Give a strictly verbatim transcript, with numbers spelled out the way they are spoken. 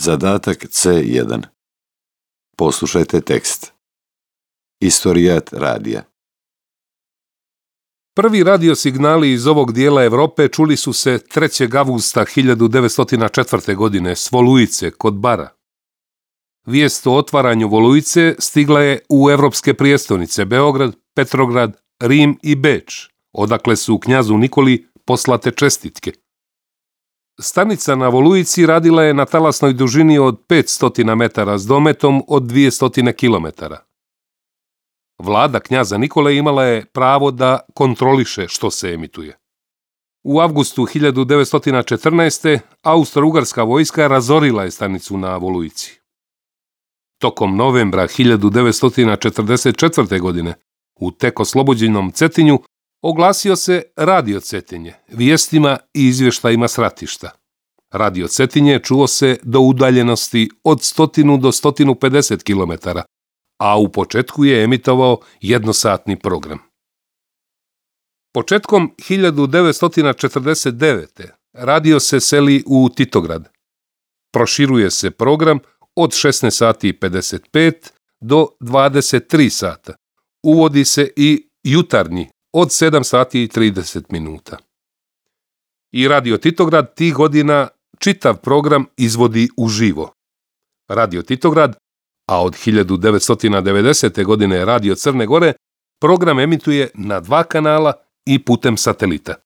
Zadatak C jedan. Poslušajte tekst. Istorijat radija. Prvi radio signali iz ovog dijela Evrope čuli su se trećeg avgusta hiljadu devetsto četvrte. godine s Volujice kod Bara. Vijest o otvaranju Volujice stigla je u evropske prijestolnice Beograd, Petrograd, Rim i Beč, odakle su knjazu Nikoli poslate čestitke. Stanica na Volujici radila je na talasnoj dužini od petsto metara s dometom od dvjesto kilometara. Vlada knjaza Nikole imala je pravo da kontroliše što se emituje. U avgustu hiljadu devetsto četrnaeste. Austro-ugarska vojska razorila je stanicu na Volujici. Tokom novembra hiljadu devetsto četrdeset četvrte. godine u tek oslobođenom Cetinju oglasio se radio Cetinje, vijestima i izvještajima s ratišta. Radio Cetinje čuo se do udaljenosti od sto do sto pedeset kilometara, a u početku je emitovao jednosatni program. Početkom hiljadu devetsto četrdeset devete. radio se seli u Titograd. Proširuje se program od šesnaest sati i pedeset pet do dvadeset tri sata. Uvodi se i jutarnji od sedam sati i trideset minuta. I Radio Titograd tih godina čitav program izvodi uživo. Radio Titograd, a od hiljadu devetsto devedesete. godine Radio Crne Gore, program emituje na dva kanala i putem satelita.